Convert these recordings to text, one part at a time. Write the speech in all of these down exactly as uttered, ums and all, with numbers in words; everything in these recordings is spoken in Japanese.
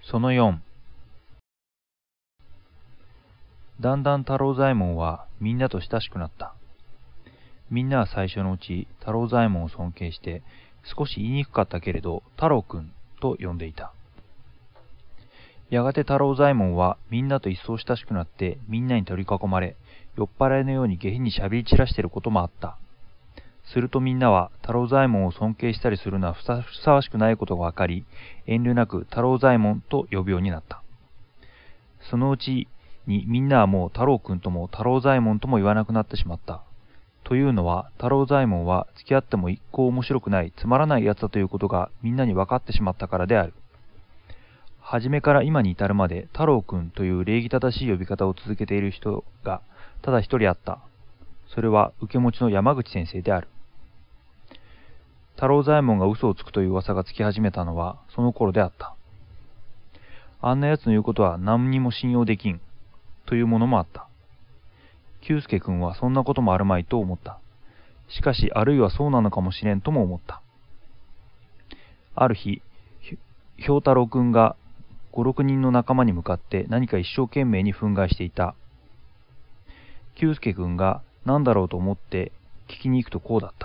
そのよん。だんだん太郎左衛門はみんなと親しくなった。みんなは最初のうち太郎左衛門を尊敬して、少し言いにくかったけれど太郎くんと呼んでいた。やがて太郎左衛門はみんなと一層親しくなってみんなに取り囲まれ、酔っ払いのように下品にしゃべり散らしていることもあった。するとみんなは太郎左衛門を尊敬したりするのはふさふさわしくないことがわかり、遠慮なく太郎左衛門と呼ぶようになった。そのうちにみんなはもう太郎くんとも太郎左衛門とも言わなくなってしまった。というのは太郎左衛門は付き合っても一向面白くないつまらないやつだということがみんなに分かってしまったからである。はじめから今に至るまで太郎くんという礼儀正しい呼び方を続けている人がただ一人あった。それは受け持ちの山口先生である。太郎左衛門が嘘をつくという噂がつき始めたのはその頃であった。あんな奴の言うことは何にも信用できんというものもあった。久助君はそんなこともあるまいと思った。しかしあるいはそうなのかもしれんとも思った。ある日、兵太郎君が五六人の仲間に向かって何か一生懸命に憤慨していた。久助君が何だろうと思って聞きに行くとこうだった。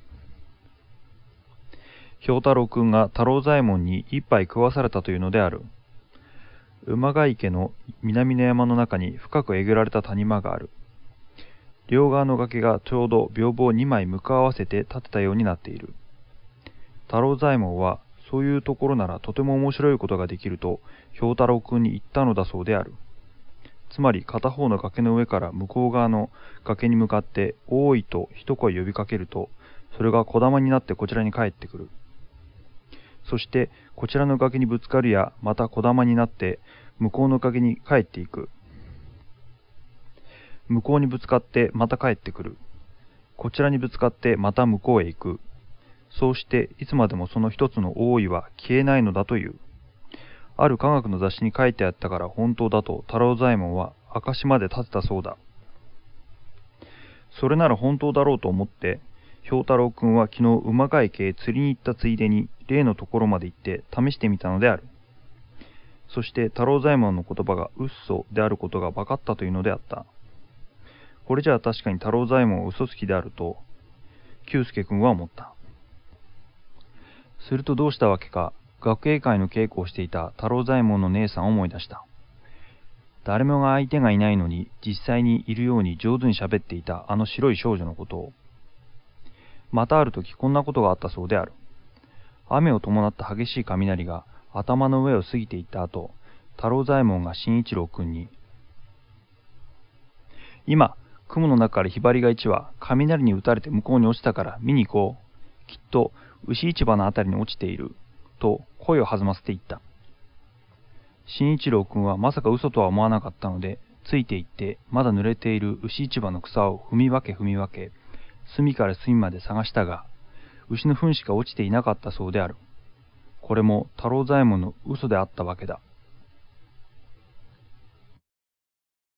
兵太郎君が太郎左衛門に一杯食わされたというのである。馬ヶ池の南の山の中に深くえぐられた谷間がある。両側の崖がちょうど屏風をにまい向かい合わせて立てたようになっている。太郎左衛門はそういうところならとても面白いことができると兵太郎君に言ったのだそうである。つまり片方の崖の上から向こう側の崖に向かっておーいと一声呼びかけると、それが小玉になってこちらに帰ってくる。そしてこちらの崖にぶつかるやまた小玉になって向こうの崖に帰っていく。向こうにぶつかってまた帰ってくる。こちらにぶつかってまた向こうへ行く。そうしていつまでもその一つの大いは消えないのだという。ある科学の雑誌に書いてあったから本当だと太郎左衛門は証まで立てたそうだ。それなら本当だろうと思って兵太郎君は昨日馬ヶ池へ釣りに行ったついでに例のところまで行って試してみたのである。そして太郎左衛門の言葉が嘘であることが分かったというのであった。これじゃあ確かに太郎左衛門は嘘つきであると久助君は思った。するとどうしたわけか、学芸会の稽古をしていた太郎左衛門の姉さんを思い出した。誰もが相手がいないのに実際にいるように上手に喋っていたあの白い少女のことを。またある時こんなことがあったそうである。雨を伴った激しい雷が頭の上を過ぎていった後、太郎左衛門が新一郎君に、今、雲の中からひばりが一羽、雷に打たれて向こうに落ちたから見に行こう。きっと、牛市場のあたりに落ちている。と声を弾ませていった。新一郎君はまさか嘘とは思わなかったので、ついて行って、まだ濡れている牛市場の草を踏み分け踏み分け、隅から隅まで探したが、牛の糞しか落ちていなかったそうである。これも太郎左衛門の嘘であったわけだ。